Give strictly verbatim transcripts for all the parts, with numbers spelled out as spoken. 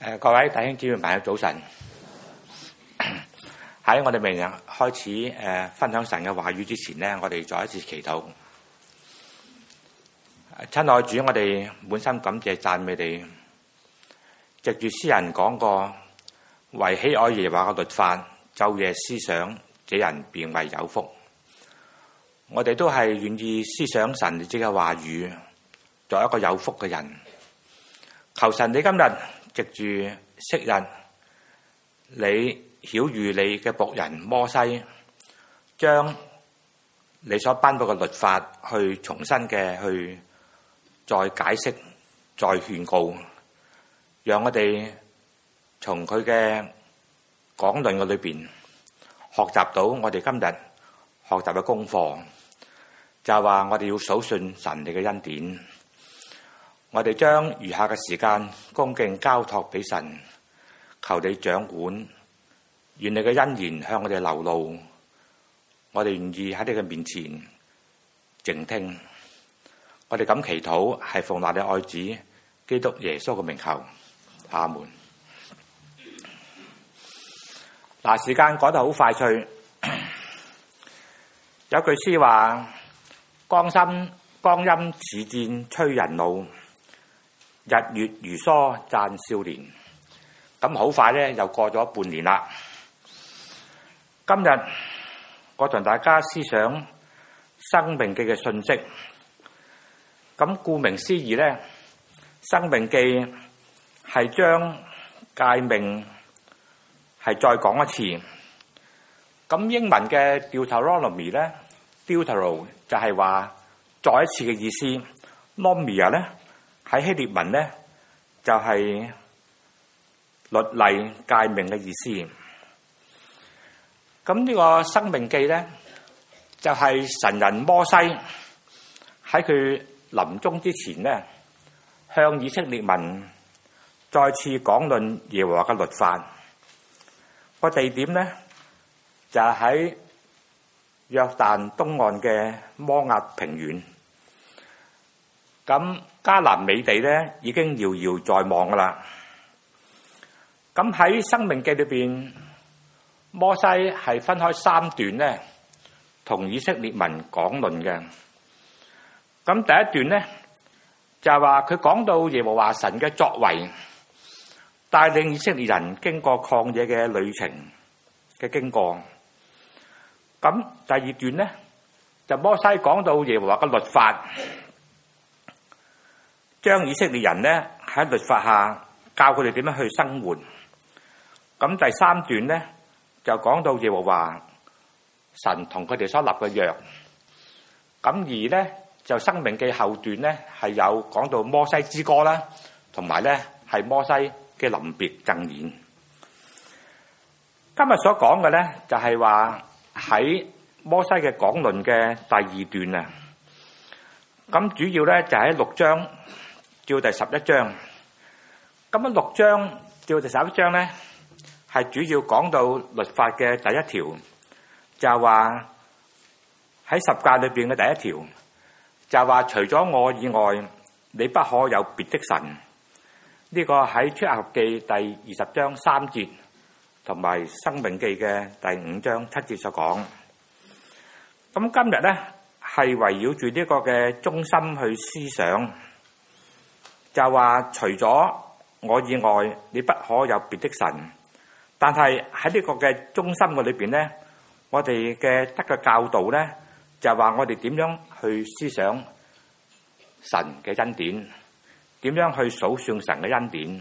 誒，各位弟兄姊妹朋友早晨。喺我哋明日開始誒分享神嘅話語之前呢，我哋再一次祈禱。親愛主，我哋滿心感謝讚美你。藉住詩人講過，為喜愛耶和華嘅律法，晝夜思想，這人便為有福。我哋都係願意思想神自己嘅話語，作一個有福嘅人。求神你今日藉住昔日你曉諭你嘅僕人摩西，將你所頒布嘅律法去重新嘅去再解釋、再勸告，讓我哋從佢嘅講論嘅裏邊學習到我哋今日學習嘅功課，就係話我哋要數算神你嘅恩典。我哋將餘下嘅時間恭敬交託俾神，求你掌管，願你嘅恩言向我哋流露，我哋願意喺你嘅面前靜聽。我哋咁祈禱係奉那你愛子基督耶穌嘅名求，阿門。嗱，時間趕得好快脆，有句詩話：光陰光陰似箭催人老，日月如梭讚少年。咁好快咧，又過咗半年啦。今日我同大家思想生命記嘅信息。咁顧名思義咧，生命記係將誡命係再講一次。咁英文嘅 Deuteronomy 咧 ，Deutero 就係話再一次嘅意思。Nomia 咧喺希臘文咧就係律例誡命嘅意思。咁呢個生命記咧就係神人摩西喺佢臨終之前咧，向以色列民再次講論耶和華嘅律法。個地點咧就係喺約旦東岸嘅摩押平原。咁迦南美地咧已經遙遙在望噶啦。咁喺生命記裏邊，摩西係分開三段咧，同以色列民講論嘅。咁第一段咧就係話佢講到耶和華神嘅作為，帶領以色列人經過曠野嘅旅程嘅經過。咁第二段咧就摩西講到耶和華嘅律法，將以色列人咧喺律法下教佢哋點樣去生活。咁第三段咧就講到耶和華神同佢哋所立嘅約。咁而咧就生命記後段咧係有講到摩西之歌啦，同埋咧係摩西嘅臨別贈言。今日所講嘅咧就係話喺摩西嘅講論嘅第二段啊。咁主要咧就喺六章至第十一章。咁樣六章至第十一章咧係主要講到律法嘅第一條，就係話喺十誡裏邊嘅第一條，就係話除咗我以外，你不可有別的神。呢、這個喺出埃及記第二十章三節，同埋申命記嘅第五章七節所講。咁今日咧係圍繞住呢個嘅中心去思想，就係話除咗我以外，你不可有別的神。但係喺呢個嘅中心嘅裏邊咧，我哋嘅得嘅教導咧，就係話我哋點樣去思想神嘅恩典，點樣去數算神嘅恩典。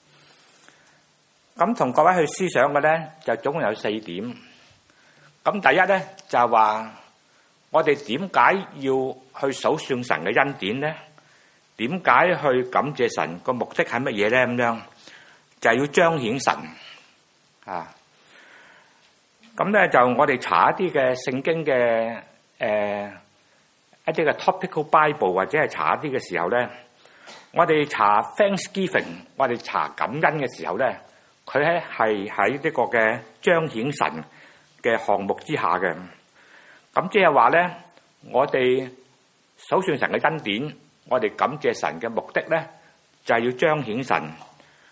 咁同各位去思想嘅咧，就總共有四點。咁第一咧就係話我哋點解要去數算神嘅恩典咧？點解去感謝神？個目的係乜嘢咧？咁樣就係要彰顯神啊。咁咧就我哋查一啲嘅聖經嘅誒、呃、一啲嘅 topical Bible 或者係查一啲嘅時候咧，我哋查 Thanksgiving， 我哋查感恩嘅時候咧，佢咧係喺呢個嘅彰顯神嘅項目之下嘅。咁即係話咧，我哋數算神嘅恩典，我哋感謝神嘅目的咧，就係要彰顯神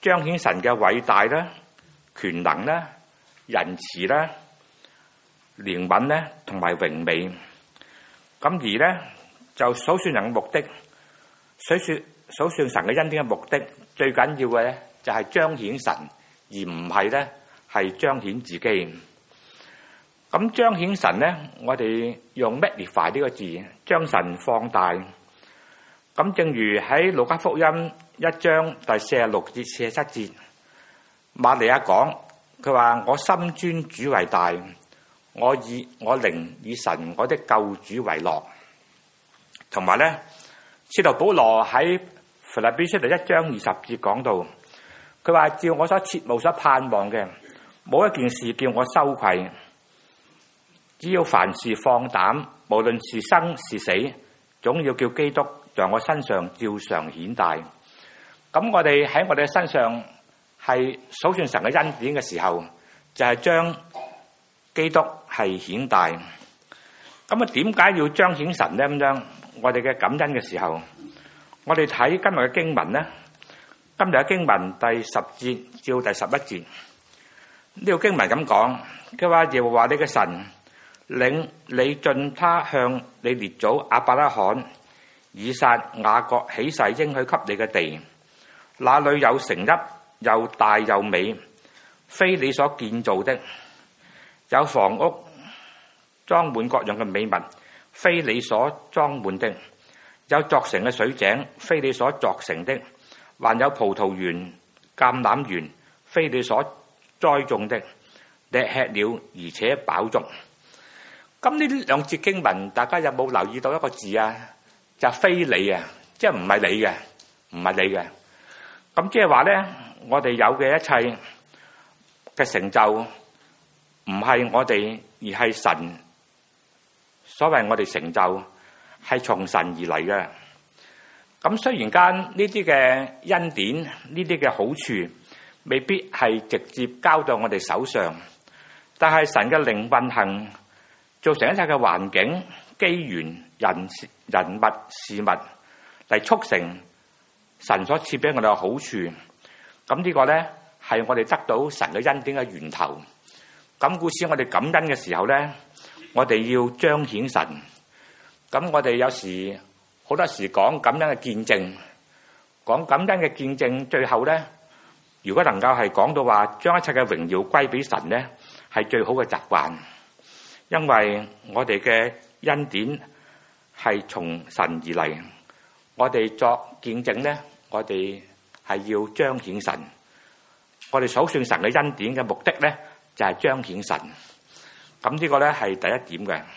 彰顯神嘅偉大啦、權能啦、仁慈啦、憐憫咧同埋榮美。咁而咧就數算人嘅目的，數算數算神嘅恩典嘅目的，最緊要嘅咧就係彰顯神，而唔係咧係彰顯自己。咁彰顯神咧，我哋用 magnify 呢個字，將神放大。咁正如喺路加福音一章第四十六至四十七節，瑪利亞講，佢話：我心尊主為大，我以我靈以神我的救主為樂。同埋咧，使徒保羅喺腓立比書第一章二十節講到，佢話：照我所切慕所盼望嘅，冇一件事叫我羞愧。只要凡事放膽，無論是生是死，總要叫基督在我身上照常顯大。咁我哋喺我哋嘅身上係數算神嘅恩典嘅時候，就係、是、將基督係顯大。咁啊，點解要彰顯神咧？咁樣我哋嘅感恩嘅時候，我哋睇今日嘅經文咧，今日嘅經文第十節至第十一節，呢、這個經文咁講，佢話：耶和華你嘅神領你進他向你列祖亞伯拉罕、以撒、雅各起誓應許給你嘅地，那裏有城邑，又大又美，非你所建造的；有房屋裝滿各樣嘅美物，非你所裝滿的；有鑿成嘅水井，非你所鑿成的；還有葡萄園、橄欖園，非你所栽種的。你吃了而且飽足。咁呢兩節經文，大家有冇留意到一個字啊？就係非你啊，即係唔係你嘅，唔係你嘅。咁即係話咧，我哋有嘅一切嘅成就，唔係我哋，而係神所謂我哋成就，係從神而嚟嘅。咁雖然間呢啲嘅恩典，呢啲嘅好處，未必係直接交到我哋手上，但係神嘅靈運行，造成一切嘅環境、機緣、人人物、事物嚟促成神所賜俾我哋嘅好處。咁呢個咧係我哋得到神嘅恩典嘅源頭。咁故此我哋感恩嘅時候咧，我哋要彰顯神。咁我哋有時好多時講感恩嘅見證，講感恩嘅見證，最後咧，如果能夠係講到話將一切嘅榮耀歸俾神咧，係最好嘅習慣。因為我哋嘅恩典係從神而嚟，我哋作見證咧，我哋係要彰顯神。我哋數算神嘅恩典嘅目的咧，就係彰顯神。咁呢個咧係第一點嘅。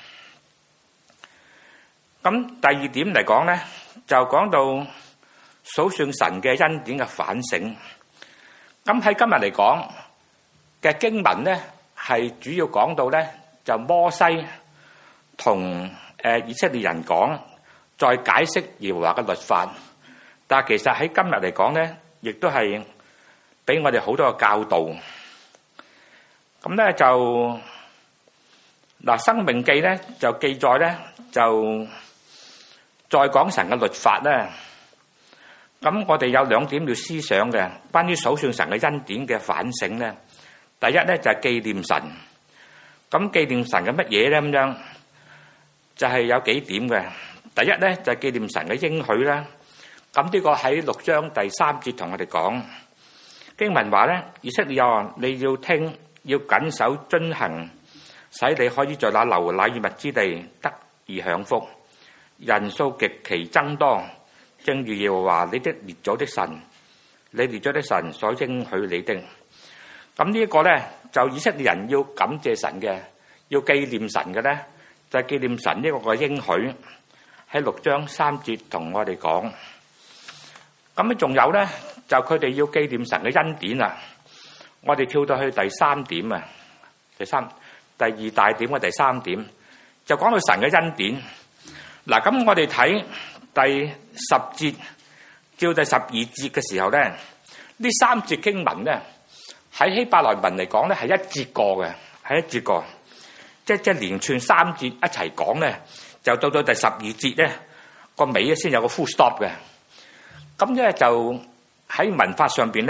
咁第二點嚟講咧，就講到數算神嘅恩典嘅反省。咁喺今日嚟講嘅經文咧，係主要講到咧，就摩西同誒以色列人講，再解釋耶和華嘅律法。但係其實喺今日嚟講咧，亦都係俾我哋好多嘅教導。咁咧就嗱，《申命記》咧就記載咧，就再講神嘅律法咧。咁我哋有兩點要思想嘅，關於數算神嘅恩典嘅反省咧。第一咧就係紀念神。咁紀念神嘅乜嘢咧？咁樣就係有幾點嘅。第一咧就係紀念神嘅應許啦。咁呢個喺六章第三節同我哋講經文話咧，以色列人你要聽，要謹守遵行，使你可以在那流奶與蜜之地得以享福，人數極其增多，正如耶和華你的列祖的神，你列祖的神所應許你的。咁呢一個咧，就以色列人要感謝神嘅，要紀念神嘅咧，就係紀念神呢個嘅應許喺六章三節同我哋講。咁咧仲有咧，就佢哋要紀念神嘅恩典啊！我哋跳到去第三點啊，第三第二大點嘅第三點就講到神嘅恩典。嗱，咁我哋睇第十節至第十二節嘅時候咧，呢三節經文咧，喺希伯來文嚟講咧，係一節過嘅，係一節過，即即連串三節一齊講咧，就到到第十二節咧個尾咧先有個 full stop 嘅。咁咧就喺文法上邊咧，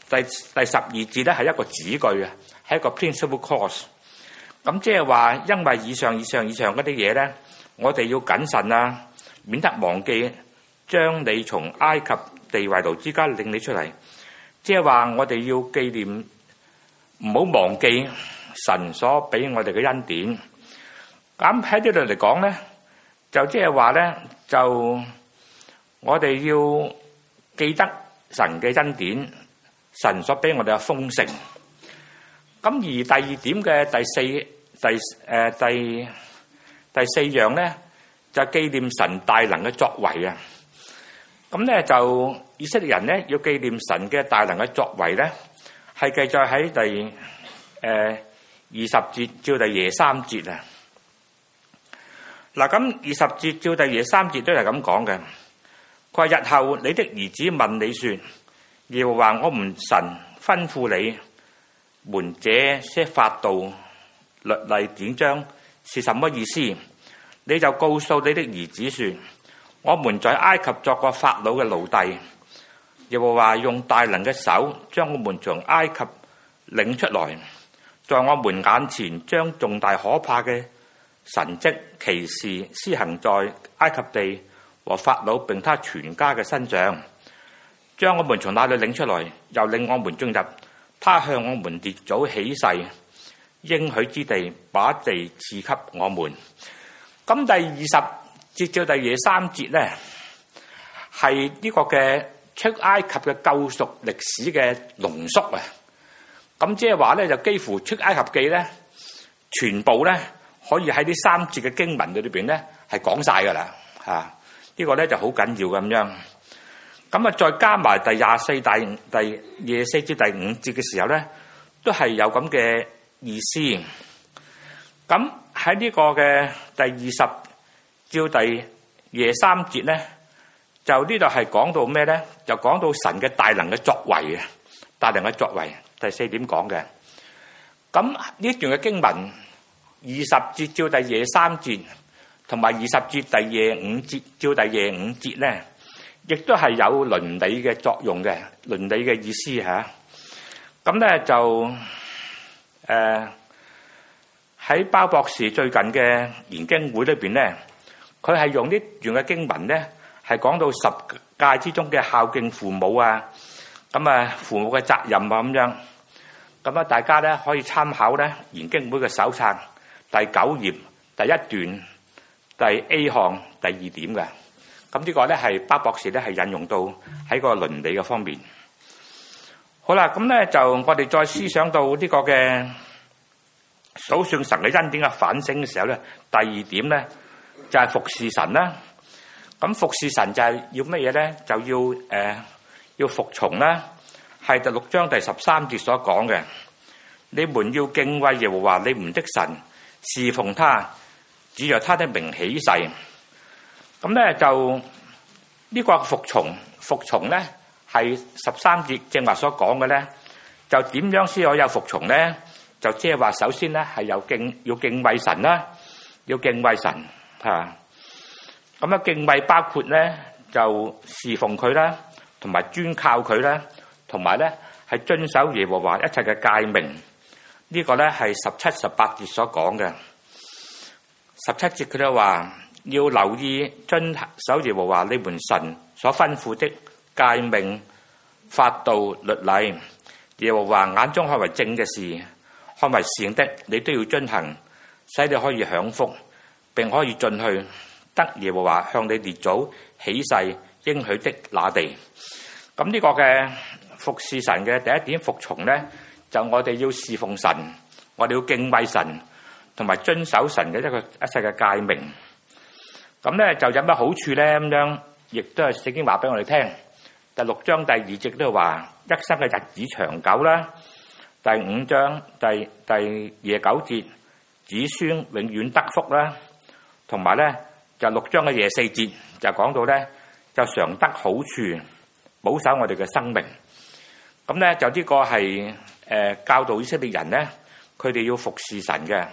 第第十二節咧係一個子句啊，係一個 principal clause。咁即係話，因為以上以上以上嗰啲嘢咧，我哋要謹慎啊，免得忘記將你從埃及地為奴之家領你出嚟。即係話，我哋要紀念，唔好忘記神所俾我哋嘅恩典。咁喺呢度嚟講咧，就即係話咧，就我哋要記得神嘅恩典，神所俾我哋嘅豐盛。咁而第二點嘅第四第誒、呃、第第四樣咧，就紀念神大能嘅作為啊。咁咧就以色列人咧要紀念神嘅大能嘅作為咧，係記載喺第誒、呃、二十節至第廿三節啊。嗱，咁二十節至第廿三節都係咁講嘅。佢話：日後你的兒子問你說，耶和華我們神吩咐你們這些法度、律例、典章是什麼意思？你就告訴你的兒子說：我們在埃及作過法老嘅奴隸，耶和華用大能嘅手將我們從埃及領出來，在我們眼前將重大可怕嘅神蹟奇事施行在埃及地和法老並他全家嘅身上，將我們從那裏領出來，又令我們進入他向我們列祖起誓應許之地，把地賜給我們。咁第二十節至第廿三節咧，係呢個嘅出埃及嘅救贖歷史嘅濃縮啊！咁即係話咧，就幾乎出埃及記咧，全部咧可以喺呢三節嘅經文裏邊咧係講晒噶啦嚇。呢、這個咧就好緊要咁樣。咁啊，再加埋第廿四、第第廿四至第五節嘅時候咧，都係有咁嘅意思。咁喺呢個嘅第二十至第廿三節咧，就呢度係講到咩咧？就講到神嘅大能嘅作為啊！大能嘅作為，第四點講嘅。咁呢段嘅經文二十節至第廿三節，同埋二十節第廿五節至第廿五節咧，亦都係有倫理嘅作用嘅，倫理嘅意思嚇。咁咧就誒喺包博士最近嘅研經會裏邊咧，佢係用呢段嘅經文咧，係講到十誡之中嘅孝敬父母啊，咁啊父母嘅責任啊咁樣。咁啊大家咧可以參考咧研經會嘅手冊第九頁第一段第 A 項第二點嘅。咁呢個咧係包博士咧係引用到喺個倫理嘅方面。好啦，咁咧就我哋再思想到呢個嘅數算神嘅恩典嘅反省嘅時候咧，第二點咧就係服侍神啦。咁服侍神就係要乜嘢咧？就要誒、呃、要服從啦。係第六章第十三節所講嘅，你們要敬畏耶和華你們的神，侍奉他，指着他的名起誓。咁咧就呢個服從，服從咧係十三節正話所講嘅咧，就點樣先可以有服從咧？就即係話首先咧係有敬，要敬畏神啦，要敬畏神嚇。咁啊敬畏包括咧就侍奉佢啦，同埋專靠佢啦，同埋咧係遵守耶和華一切嘅誡命。呢個咧係十七、十八節所講嘅。十七節佢都話，要留意遵守耶和華你們神所吩咐的誡命、法度、律例。耶和華眼中看為正嘅事，看為善的，你都要遵行，使你可以享福，並可以進去得耶和華向你列祖起誓應許的那地。咁呢個嘅服侍神嘅第一點服從咧，就我哋要侍奉神，我哋要敬畏神，同埋遵守神嘅一個一切嘅誡命。咁咧就有乜好處咧？咁樣亦都係聖經話俾我哋聽。第六章第二節都話一生嘅日子長久啦。第五章第第廿九節子孫永遠得福啦。同埋咧就六章嘅廿四節就講到咧就常得好處，保守我哋嘅生命。咁咧就呢個係誒、呃、教導以色列人咧，佢哋要服侍神嘅。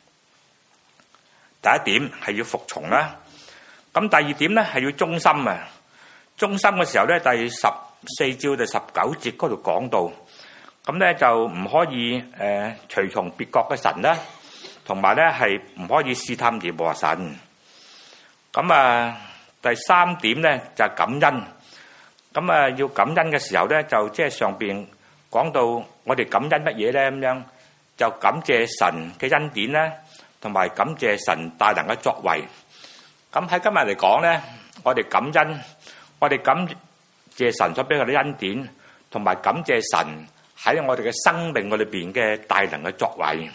第一點係要服從啦。咁第二點咧係要忠心啊！忠心嘅時候咧，第十四至第十九節嗰度講到， 咁咧就唔可以誒隨從別國嘅神啦，同埋咧係唔可以試探耶和華神。咁啊第三點咧就係感恩。咁啊要感恩嘅時候咧，就即係上邊講到我哋感恩乜嘢咧咁樣，就感謝神嘅恩典啦，同埋感謝神大能嘅作為。咁喺今日嚟講咧，我哋感恩，我哋感謝神所俾我哋恩典，同埋感謝神喺我哋嘅生命裏邊嘅大能嘅作為。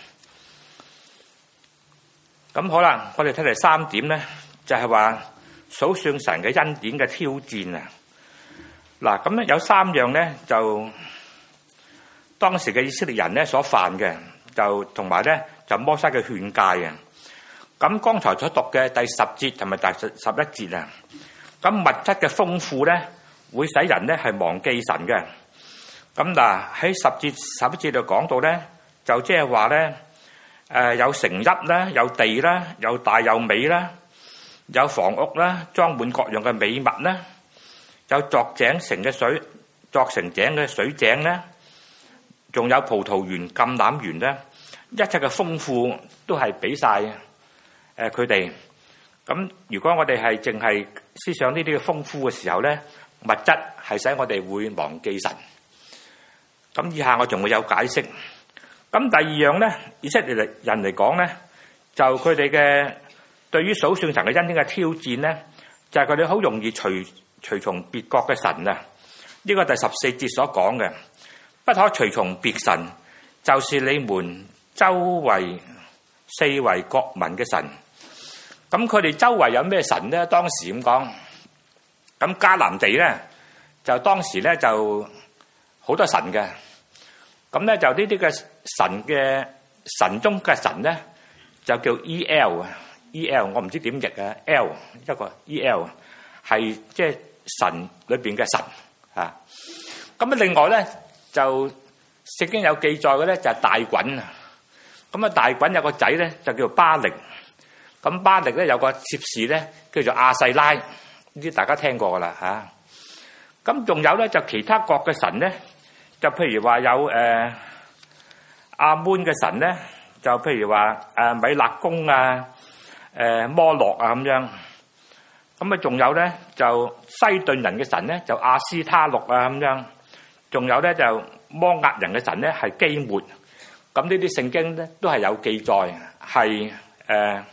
咁好啦，我哋睇第三點咧，就係話數算神嘅恩典嘅挑戰啊！嗱，咁咧有三樣咧，就當時嘅以色列人咧所犯嘅，就同埋咧就摩西嘅勸誡啊。咁剛才所讀嘅第十節同埋第十十一節啊，咁物質嘅豐富咧，會使人咧係忘記神嘅。咁嗱喺十節十一節度講到咧，就即係話咧，誒有城邑啦，有地啦，有大有美啦，有房屋啦，裝滿各樣嘅美物啦。有作井城嘅水，作成井嘅水井咧，仲有葡萄園、橄欖園咧，一切嘅豐富都係俾晒誒佢哋。咁如果我哋係淨係思想呢啲嘅豐富嘅時候咧，物質係使我哋會忘記神。咁以下我仲會有解釋。咁第二樣咧，以色列人嚟講咧，就佢哋嘅對於數算神嘅恩典嘅挑戰咧，就係佢哋好容易隨隨從別國嘅神啊！呢個第十四節所講嘅，不可隨從別神，就是你們周圍四圍各民嘅神。咁佢哋周圍有咩神咧？當時咁講，咁迦南地咧就當時咧就好多神嘅。咁咧就呢啲嘅神嘅神中嘅神咧，就叫 E L 啊 ，E L 我唔知點譯啊 ，L 一個 E L 係即係神裏邊嘅神啊。咁啊，另外咧就聖經有記載嘅咧就係大袞啊。咁啊，大袞有個仔咧就叫做巴力。咁巴力咧有個妾侍咧叫做亞細拉，呢啲大家聽過噶啦嚇。咁仲有咧就其他國嘅神咧，就譬如話有誒亞捫嘅神咧，就譬如話誒米勒公啊、誒摩洛啊咁樣。咁啊，仲有咧就西頓人嘅神咧就亞斯他錄啊咁樣。仲有咧就摩押人嘅神咧係基抹。咁呢啲聖經咧都係有記載，係誒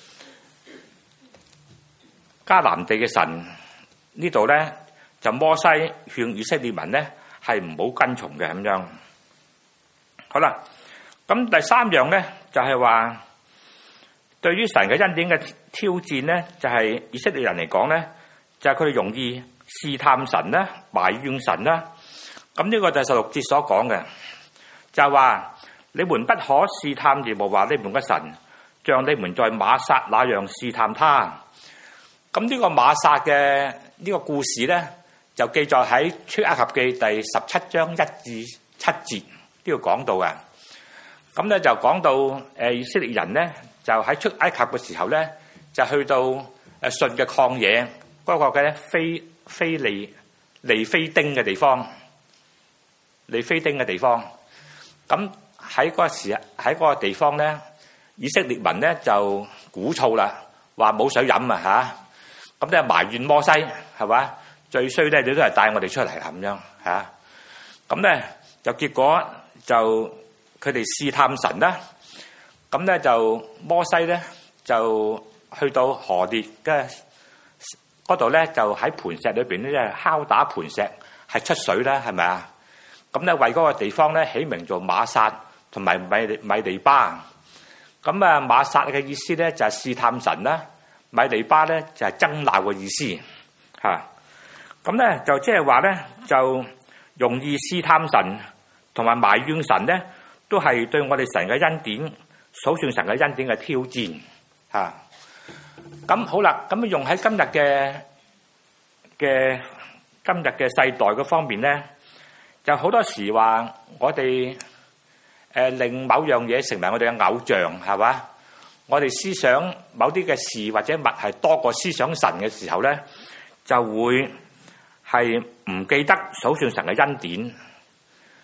迦南地嘅神呢度咧就摩西勸以色列民咧係唔好跟從嘅咁樣。好啦，咁第三樣咧就係話對於神嘅恩典嘅挑戰咧，就係以色列人嚟講咧，就係佢哋容易試探神啦、埋怨神啦。咁呢個就係十六節所講嘅，就係話你們不可試探耶和華你們嘅神，像你們在瑪撒那樣試探他。咁呢個瑪撒嘅呢個故事咧，就記載喺出埃及記第十七章一至七節呢度講到嘅。咁咧就講到誒以色列人咧，就喺出埃及嘅時候咧，就去到誒順嘅曠野嗰個嘅非非利利非丁嘅地方，利非丁嘅地方。咁喺嗰個時喺嗰個地方咧，以色列民咧就鼓噪啦，話冇水飲啊嚇！咁咧埋怨摩西係嘛？最衰咧，你都係帶我哋出嚟咁樣嚇。咁咧就結果就佢哋試探神啦。咁咧就摩西咧就去到何烈嘅嗰度咧，就喺磐石裏邊咧，即係敲打磐石係出水啦，係咪啊？咁咧為嗰個地方咧起名做瑪撒同埋米米利巴。咁啊瑪撒嘅意思咧就係試探神啦。米利巴咧就係爭鬧嘅意思嚇，咁咧就即係話咧就容易試探神同埋埋怨神咧，都係對我哋神嘅恩典數算神嘅恩典嘅挑戰嚇。咁好啦，咁用喺今日嘅嘅今日嘅世代嗰方面咧，就好多時話我哋誒令某樣嘢成為我哋嘅偶像係嘛？我哋思想某啲嘅事或者物係多過思想神嘅時候咧，就會係唔記得數算神嘅恩典。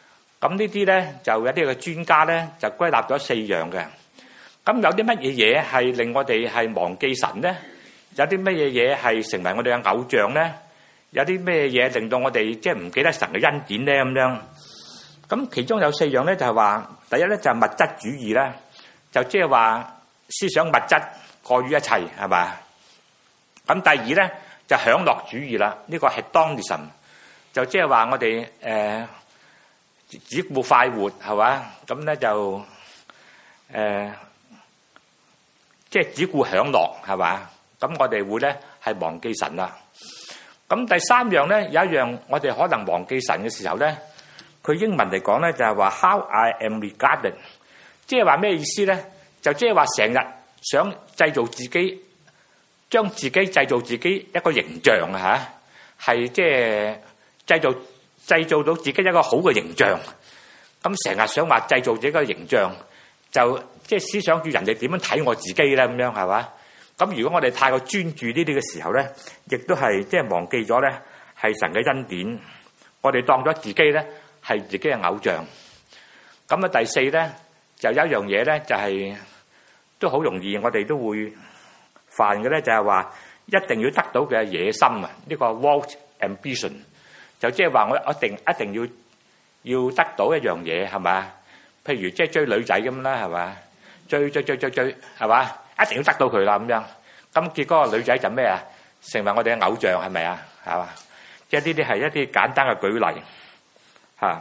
咁呢啲咧就有啲嘅專家咧就歸納咗四樣嘅。咁有啲乜嘢嘢係令我哋係忘記神咧？有啲乜嘢嘢係成為我哋嘅偶像咧？有啲咩嘢令到我哋即係唔記得神嘅恩典咧？咁樣咁其中有四樣咧就係話，第一咧就係物質主義啦，就即係話思想物質過於一切，係嘛？咁第二咧就享樂主義啦，呢個係hedonism，就即係話我哋誒只顧快活，係嘛？咁咧就誒即係只顧享樂，係嘛？咁我哋會咧係忘記神啦。咁第三樣咧有一樣我哋可能忘記神嘅時候咧，佢英文嚟講咧就係話 How I am regarded，即係話咩意思咧？就即係話成日想製造自己，將自己製造自己一個形象啊嚇，係即係製造製造到自己一個好嘅形象。咁成日想話製造自己個形象，就即係思想住人哋點樣睇我自己咧，咁樣係嘛？咁如果我哋太過專注呢啲嘅時候咧，亦都係即係忘記咗咧係神嘅恩典，我哋當咗自己咧係自己嘅偶像。咁啊第四咧就有一樣嘢咧就係都好容易我哋都會犯嘅咧，就係話一定要得到嘅野心啊！呢個 world ambition 就即係話我一定一定要要得到一樣嘢，係嘛？譬如即係追女仔咁啦，係嘛？追追追追追係嘛？一定要得到佢啦咁樣，咁結果個女仔就咩啊？成為我哋嘅偶像係咪啊？係嘛？即係呢啲係一啲簡單嘅舉例嚇。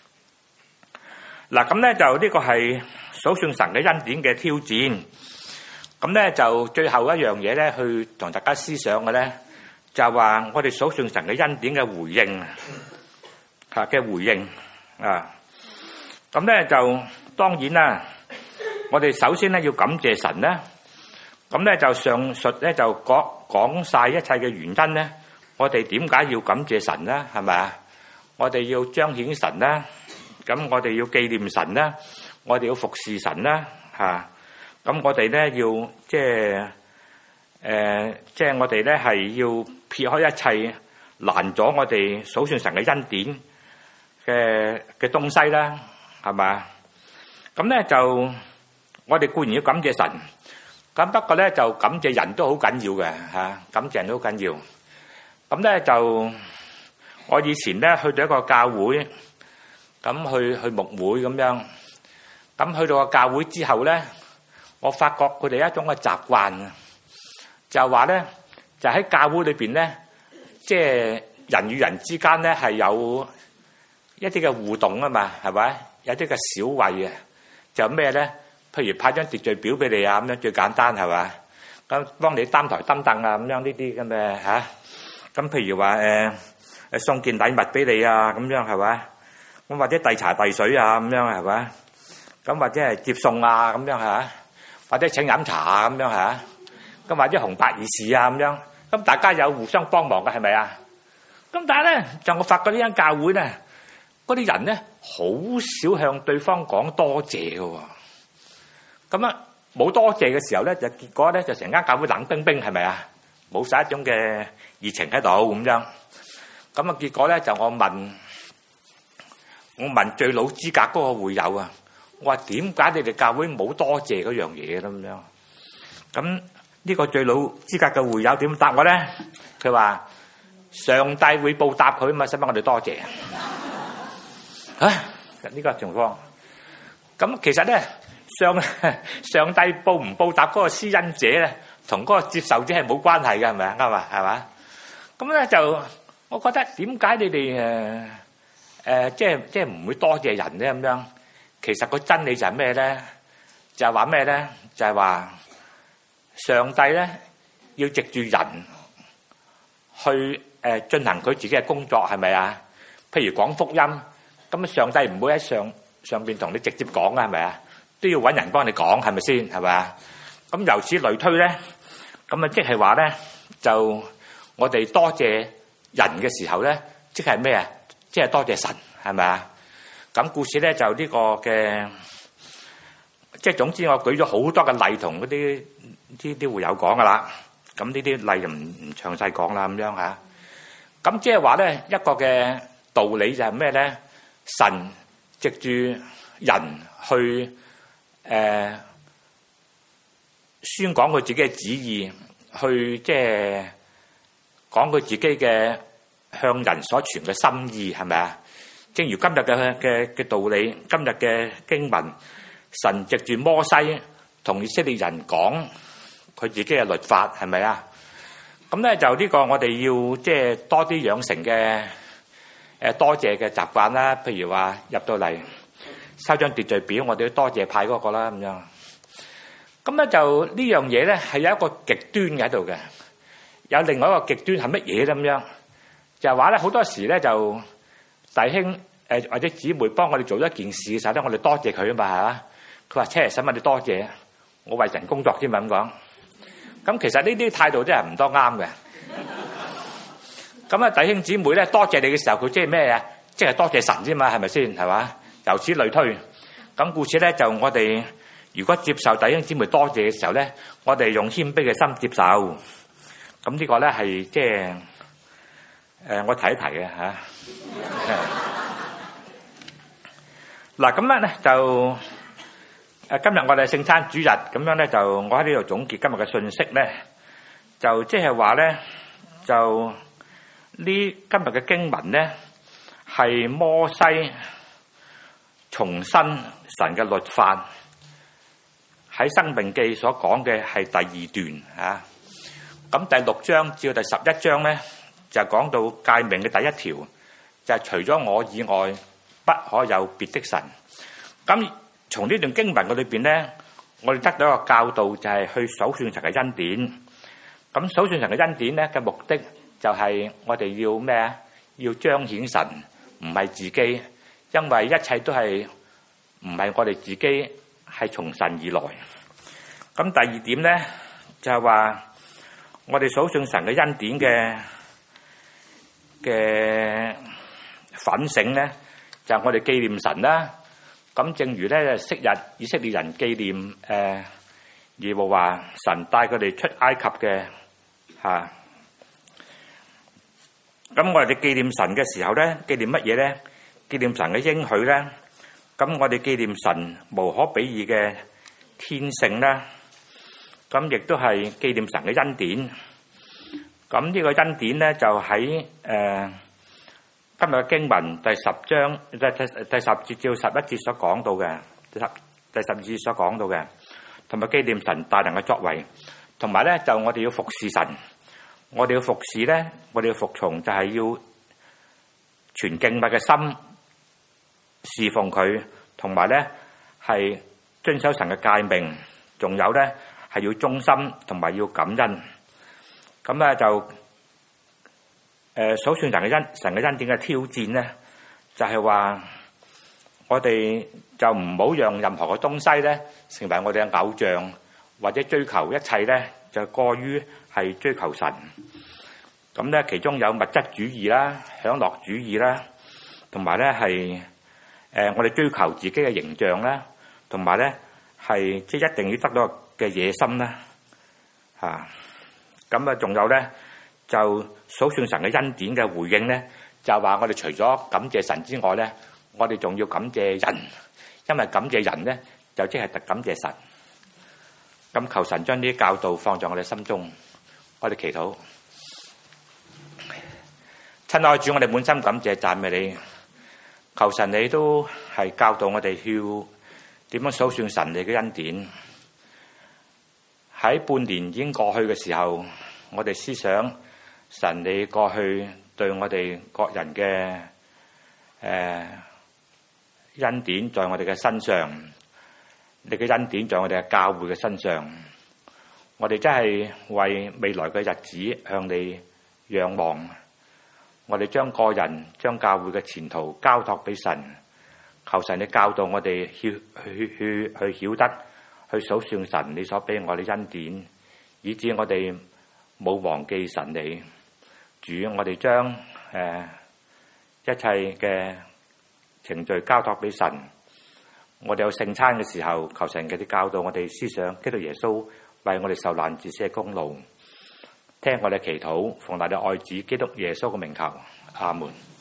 嗱咁咧就呢個係數算神嘅恩典嘅挑戰。咁咧就最後一樣嘢咧，去同大家思想嘅咧，就係話我哋數算神嘅恩典嘅回應嚇嘅回應啊。咁咧就當然啦，我哋首先咧要感謝神咧。咁咧就上述咧就講講曬一切嘅原因咧，我哋點解要感謝神咧？係咪啊？我哋要彰顯神啦，咁我哋要紀念神啦，我哋要服侍神啦，嚇。咁我哋咧要即係誒，即係我哋咧係要撇開一切攔阻我哋數算神嘅恩典嘅嘅東西啦，係咪啊？咁咧就我哋固然要感謝神。咁不過咧就感謝人都好緊要嘅嚇，感謝人都好緊要。咁咧就我以前咧去到一個教會，咁去去牧會咁樣，咁去到個教會之後咧，我發覺佢哋一種嘅習慣，就係話咧，就喺教會裏邊咧，即係人與人之間咧係有一啲嘅互動啊嘛，係咪？有啲嘅小惠嘅，就咩咧？譬如派張秩序表俾你啊，咁樣最簡單係嘛？咁幫你擔台擔凳啊，咁樣呢啲咁嘅嚇。咁譬如話誒誒送件禮物俾你啊，咁樣係嘛？咁或者遞茶遞水啊，咁樣係嘛？咁或者係接送啊，咁樣係嘛？或者請飲茶啊，咁樣係嘛？咁或者紅白二事啊，咁樣。咁大家有互相幫忙嘅係咪啊？咁但係咧，就我發覺呢間教會咧，嗰啲人咧好少向對方講多謝嘅喎。咁啊，冇多謝嘅時候咧，就結果咧就成間教會冷冰冰，係咪啊？冇晒一種嘅熱情喺度咁樣。咁啊，結果咧就我問，我問最老資格嗰個會友啊，我話點解你哋教會冇多謝嗰樣嘢咧咁樣？咁呢個最老資格嘅會友點答我咧？佢話上帝會報答佢啊嘛，使乜我哋多謝啊？呢個情況。咁其實咧。上上帝報唔報答嗰個施恩者咧，同嗰個接受者係冇關係嘅，係咪啊？啱嘛，係嘛？咁咧就，我覺得點解你哋誒誒，即係即係唔會多謝人咧咁樣？其實個真理就係咩咧？就係話咩咧？就係話上帝咧要藉住人去誒進行佢自己嘅工作，係咪啊？譬如講福音，咁上帝唔會喺上上邊同你直接講啊，係咪啊？都要揾人幫你講，係咪先？係咪啊？咁由此類推咧，咁啊即係話咧，就我哋多謝人嘅時候咧，即係咩啊？即係多謝神，係咪啊？咁故事咧就呢個嘅，即係總之我舉咗好多嘅例同嗰啲啲啲會友講噶啦。咁呢啲例就唔唔詳細講啦，咁樣嚇。咁即係話咧一個嘅道理就係咩咧？神藉住人去誒、呃、宣講佢自己嘅旨意，去即係講佢自己嘅向人所傳嘅心意，係咪啊？正如今日嘅嘅嘅道理，今日嘅經文，神藉住摩西同以色列人講佢自己嘅律法，係咪啊？咁咧就呢個我哋要即係多啲養成嘅誒多謝嘅習慣啦。譬如話入到嚟收張秩序表，我哋要多謝派嗰個啦咁樣。咁咧就呢樣嘢咧係有一個極端嘅喺度嘅，有另外一個極端係乜嘢咧咁樣？就係話咧好多時咧就弟兄誒或者姊妹幫我哋做一件事嘅時候咧，我哋多謝佢啊嘛，係嘛？佢話：車使乜你多謝？我為神工作先嘛咁講。咁其實呢啲態度真係唔多啱嘅。咁啊，弟兄姊妹咧多謝你嘅時候，佢即係咩啊？即係多謝神啫嘛，係咪先？係嘛？由此類推。咁故此咧，就我哋如果接受弟兄姊妹多謝嘅時候咧，我哋用謙卑嘅心接受。咁呢個咧係即係誒，我提一提嘅嚇。嗱，咁樣咧就。誒今日我哋聖餐主日咁樣咧，就我喺呢度總結今日嘅信息咧，就即係話咧，就呢今日嘅經文咧係摩西重申神嘅律法，喺申命記所講嘅係第二段嚇。咁第六章至到第十一章咧就講到誡命嘅第一條，就係除咗我以外不可有別的神。咁從呢段經文嘅裏邊咧，我哋得到一個教導，就係去數算神嘅恩典。咁數算神嘅恩典咧嘅目的，就係我哋要咩啊？要彰顯神，唔係自己，因為一切都係唔係我哋自己，係從神而來。咁第二點咧，就係話我哋數算神嘅恩典嘅嘅反省咧，就係我哋紀念神啦。咁正如咧，昔日以色列人紀念誒耶和華神帶佢哋出埃及嘅嚇。咁我哋紀念神嘅時候咧，紀念乜嘢咧？紀念神嘅應許咧。咁我哋紀念神無可比擬嘅天性啦。咁亦都係紀念神嘅恩典。咁呢個恩典咧就喺誒今日嘅經文第十章第第第十節至十一節所講到嘅，第十第十二節所講到嘅，同埋紀念神大能嘅作為，同埋咧就我哋要服侍神，我哋要服侍咧，我哋要服從就係要全敬畏嘅心侍奉佢，同埋咧係遵守神嘅誡命，仲有咧係要忠心同埋要感恩。咁咧就誒數算神嘅恩神嘅恩典嘅挑戰咧，就係話我哋就唔好讓任何嘅東西咧成為我哋嘅偶像，或者追求一切咧就過於係追求神。咁咧其中有物質主義啦、享樂主義啦，同埋咧係誒我哋追求自己嘅形象啦，同埋咧係即係一定要得到嘅野心啦嚇。咁啊仲有咧就數算神嘅恩典嘅回應咧，就話我哋除咗感謝神之外咧，我哋仲要感謝人，因為感謝人咧就即係特感謝神。咁求神將呢啲教導放在我哋心中，我哋祈禱。親愛主，我哋滿心感謝讚美你，求神你都係教導我哋要點樣數算神你嘅恩典。喺半年已經過去嘅時候，我哋思想神你過去對我哋各人嘅誒、呃、恩典，在我哋嘅身上，你嘅恩典在我哋嘅教會嘅身上，我哋真係為未來嘅日子向你仰望。我哋將個人、將教會嘅前途交託俾神，求神你教導我哋去去去去曉得去數算神你所俾我哋恩典，以致我哋冇忘記神你。主，我哋將誒、呃、一切嘅程序交託俾神。我哋有聖餐嘅時候，求神嘅啲教導我哋思想基督耶穌為我哋受難至死嘅功勞。聽我哋祈禱，奉大你愛子基督耶穌嘅名求，阿門。